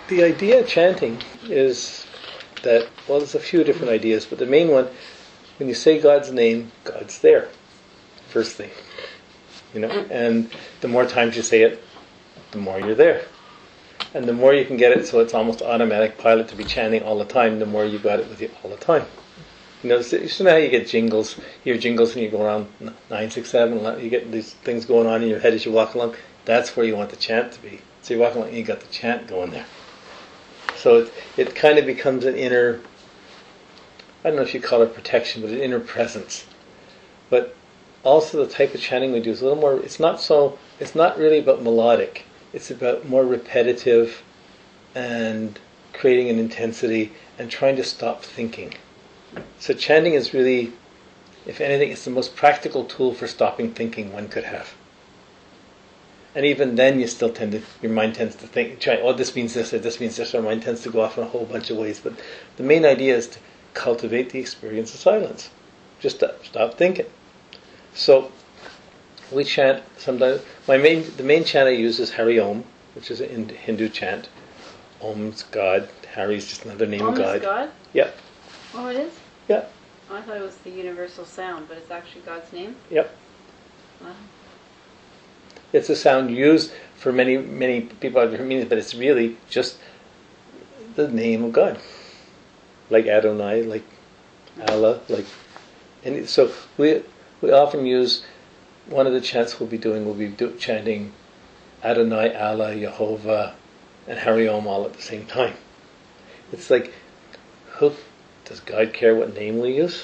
The idea of chanting is that, well, there's a few different ideas, but the main one, when you say God's name, God's there. First thing. And the more times you say it, the more you're there. And the more you can get it so it's almost automatic pilot to be chanting all the time, the more you got it with you all the time. You know how you get jingles, you hear jingles and you go around 9, 6, 7, you get these things going on in your head as you walk along. That's where you want the chant to be. So you're walking along and you got the chant going there. So it kind of becomes an inner, I don't know if you call it protection, but an inner presence. But also the type of chanting we do is a little more, it's not really about melodic. It's about more repetitive and creating an intensity and trying to stop thinking. So chanting is really, if anything, it's the most practical tool for stopping thinking one could have. And even then your mind tends to think, this means this, or this means this, or mind tends to go off in a whole bunch of ways. But the main idea is to cultivate the experience of silence. Just stop thinking. So we chant sometimes. The main chant I use is Hari Om, which is a Hindu chant. Om's God. Hari is just another name of God. Om is God? Yep. Oh, it is? Yep. Oh, I thought it was the universal sound, but it's actually God's name? Yep. Wow. It's a sound used for many people have different meanings, but it's really just the name of God. Like Adonai, like Allah, and so we often use, one of the chants we'll be chanting Adonai, Allah, Yehovah, and Hari Om all at the same time. It's like, does God care what name we use?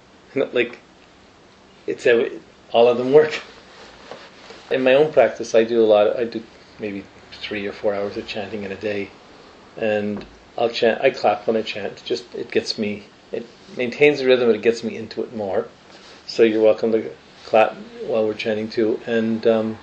All of them work. In my own practice, I do maybe 3 or 4 hours of chanting in a day, and I'll chant. I clap when I chant. It maintains the rhythm, but it gets me into it more. So you're welcome to clap while we're chanting too. And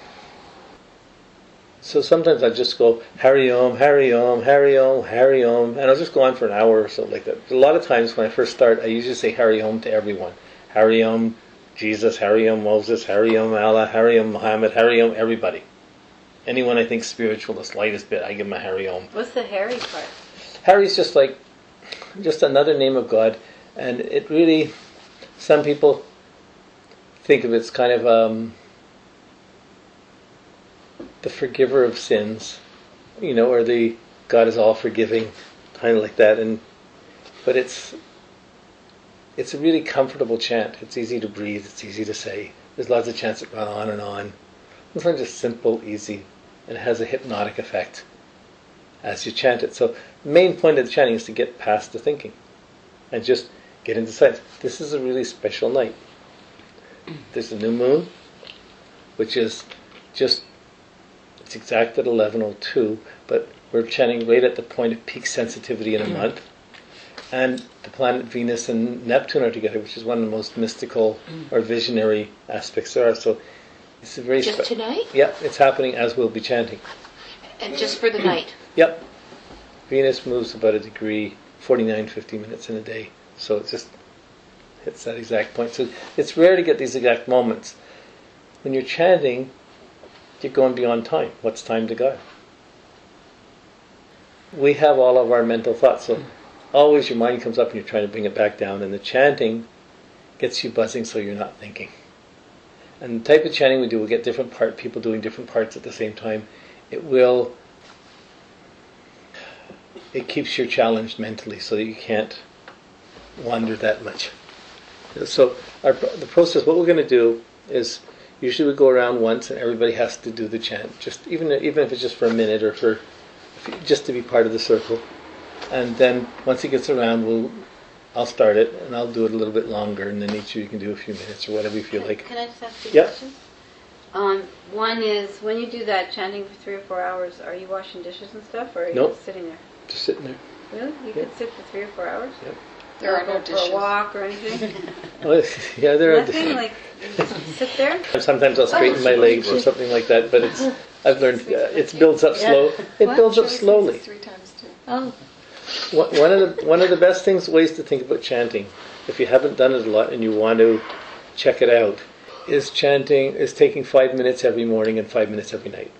so sometimes I just go Hari Om, Hari Om, Hari Om, Hari Om, and I'll just go on for an hour or so like that. A lot of times when I first start, I usually say Hari Om to everyone. Hari Om Jesus, Hari Om Moses, Hari Om Allah, Hari Om Muhammad, Hari Om everybody. Anyone I think spiritual, the slightest bit, I give them a Hari Om. What's the Hari part? Hari's just another name of God, and it really, some people think of it as kind of the forgiver of sins, or the God is all forgiving, kind of like that. But it's a really comfortable chant. It's easy to breathe. It's easy to say. There's lots of chants that run on and on. It's just simple, easy, and it has a hypnotic effect as you chant it. So the main point of the chanting is to get past the thinking and just get into silence. This is a really special night. There's a new moon, which is it's exact at 11:02, but we're chanting right at the point of peak sensitivity in a month. And the planet Venus and Neptune are together, which is one of the most mystical or visionary aspects there are. So it's a very just tonight? Yeah, it's happening as we'll be chanting. And just for the night? Yep. Venus moves about a degree, 50 minutes in a day. So it just hits that exact point. So it's rare to get these exact moments. When you're chanting, you're going beyond time. What's time to God? We have all of our mental thoughts. So always your mind comes up and you're trying to bring it back down, and the chanting gets you buzzing so you're not thinking. And the type of chanting we do, we'll get people doing different parts at the same time. It keeps you challenged mentally so that you can't wander that much. So the process, what we're going to do is, usually we go around once and everybody has to do the chant, just even if it's just for a minute or just to be part of the circle. And then once it gets around, I'll start it and I'll do it a little bit longer, and then each of you can do a few minutes or whatever you feel like. Can I just ask you Yep. questions? One is, when you do that chanting for 3 or 4 hours, are you washing dishes and stuff, or are you Nope. just sitting there? Just sitting there. Really? You could sit for 3 or 4 hours? Yep. There are no For dishes. a walk or anything? Yeah, there are. Nothing? Like, you just sit there? Sometimes I'll straighten my legs or something like that, but I've learned it builds up slow. It builds up slowly. 3 times too. Oh. One of the best ways to think about chanting, if you haven't done it a lot and you want to check it out, is taking 5 minutes every morning and 5 minutes every night.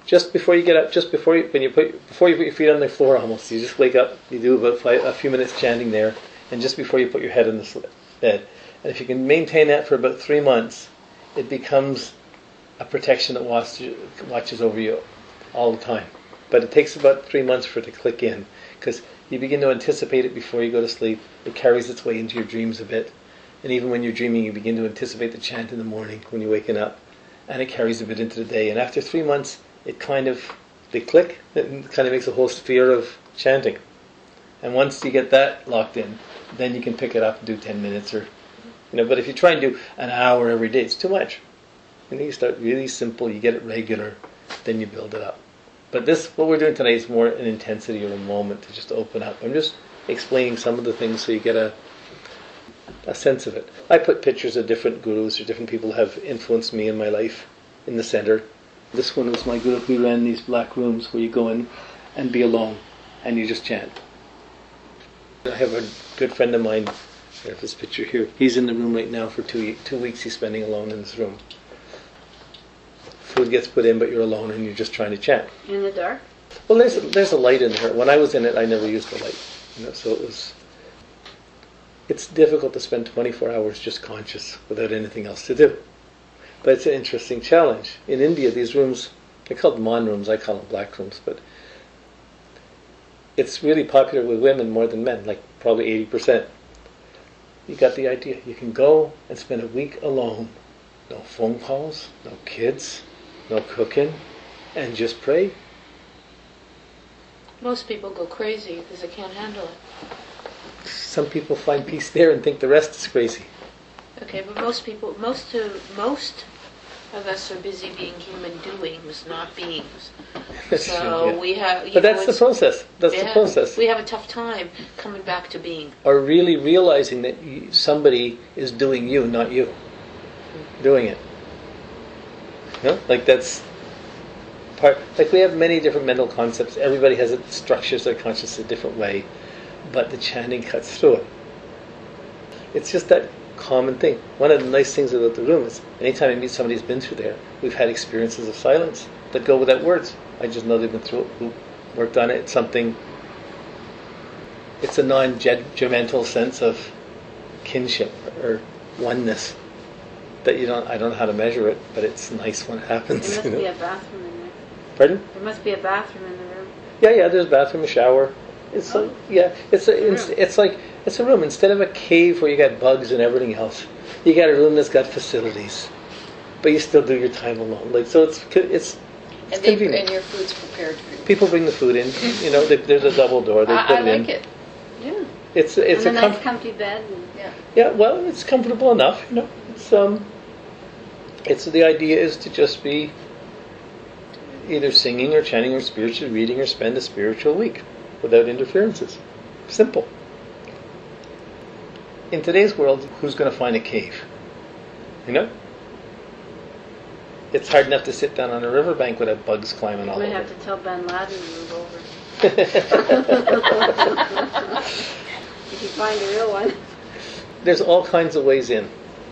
just before you get up, just before you put your feet on the floor, almost you just wake up. You do about a few minutes chanting there, and just before you put your head in the bed. And if you can maintain that for about 3 months, it becomes a protection that watches over you all the time. But it takes about 3 months for it to click in, because you begin to anticipate it before you go to sleep. It carries its way into your dreams a bit. And even when you're dreaming, you begin to anticipate the chant in the morning when you're waking up. And it carries a bit into the day. And after 3 months, they click. It kind of makes a whole sphere of chanting. And once you get that locked in, then you can pick it up and do 10 minutes or, but if you try and do an hour every day, it's too much. You start really simple, you get it regular, then you build it up. But what we're doing today is more an intensity or a moment to just open up. I'm just explaining some of the things so you get a sense of it. I put pictures of different gurus or different people who have influenced me in my life in the center. This one was my guru. We ran these black rooms where you go in and be alone and you just chant. I have a good friend of mine, I have this picture here. He's in the room right now for 2 weeks. He's spending alone in this room. Food gets put in, but you're alone and you're just trying to chant. In the dark? Well, there's a light in there. When I was in it, I never used the light. So it's difficult to spend 24 hours just conscious without anything else to do. But it's an interesting challenge. In India, these rooms, they're called man rooms. I call them black rooms, but it's really popular with women more than men, like probably 80%. You got the idea. You can go and spend a week alone. No phone calls, no kids, no cooking, and just pray. Most people go crazy because they can't handle it. Some people find peace there and think the rest is crazy. Okay, but most of us are busy being human doings, not beings. That's So true, yeah. we have. But that's the process. That's the process. We have a tough time coming back to being. Or really realizing that somebody is doing you, not you. Doing it. Like that's part. Like we have many different mental concepts. Everybody has structures their consciousness a different way, but the chanting cuts through it. It's just that common thing. One of the nice things about the room is anytime I meet somebody who's been through there, we've had experiences of silence that go without words. I just know they've been through it, who worked on it. It's something. It's a non-judgmental sense of kinship or oneness. That I don't know how to measure it, but it's nice when it happens. There must be a bathroom in there. Pardon? There must be a bathroom in the room. Yeah. There's a bathroom, a shower. It's it's a room instead of a cave where you got bugs and everything else. You got a room that's got facilities, but you still do your time alone. Like so, it's convenient. And your food's prepared for you. People bring the food in. There's a double door. They put I it in. like it. Yeah. It's and a a nice comfy bed. Yeah, well, it's comfortable enough. It's the idea is to just be either singing or chanting or spiritual reading or spend a spiritual week without interferences. Simple. In today's world, who's going to find a cave? It's hard enough to sit down on a riverbank without bugs climbing all You over. might have to tell Ben Laden to move over. If you find a real one. There's all kinds of ways in.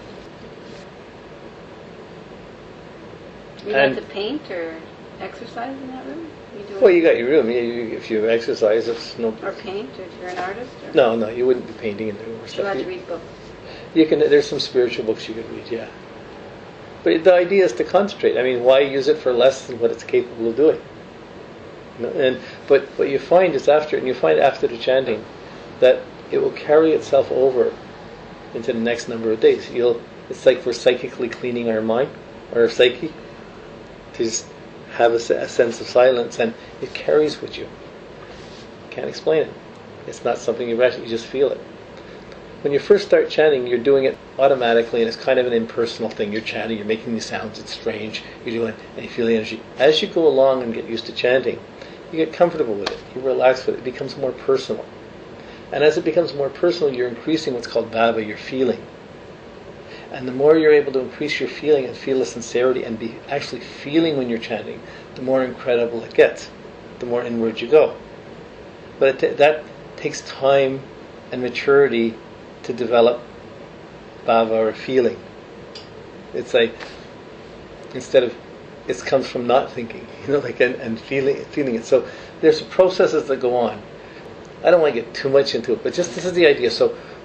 You like to paint or exercise in that room? Well, you got your room. If you exercise, it's no. Or paint, or if you're an artist? Or? No, you wouldn't be painting in the room or You stuff. like to read books? You can. There's some spiritual books you could read, yeah. But the idea is to concentrate. I mean, why use it for less than what it's capable of doing? But what you find is after the chanting, that it will carry itself over into the next number of days. It's like we're psychically cleaning our mind or our psyche to just have a sense of silence, and it carries with you. Can't explain it. It's not something you just feel it. When you first start chanting, you're doing it automatically, and it's kind of an impersonal thing. You're chanting, you're making these sounds, it's strange, you're doing it, and you feel the energy. As you go along and get used to chanting, you get comfortable with it, you relax with it, it becomes more personal. And as it becomes more personal, you're increasing what's called bhava, your feeling. And the more you're able to increase your feeling and feel the sincerity and be actually feeling when you're chanting, the more incredible it gets, the more inward you go. But that takes time and maturity to develop bhava or feeling. It's like, instead of it comes from not thinking, like and feeling it. So there's processes that go on. I don't want to get too much into it, but just this is the idea. So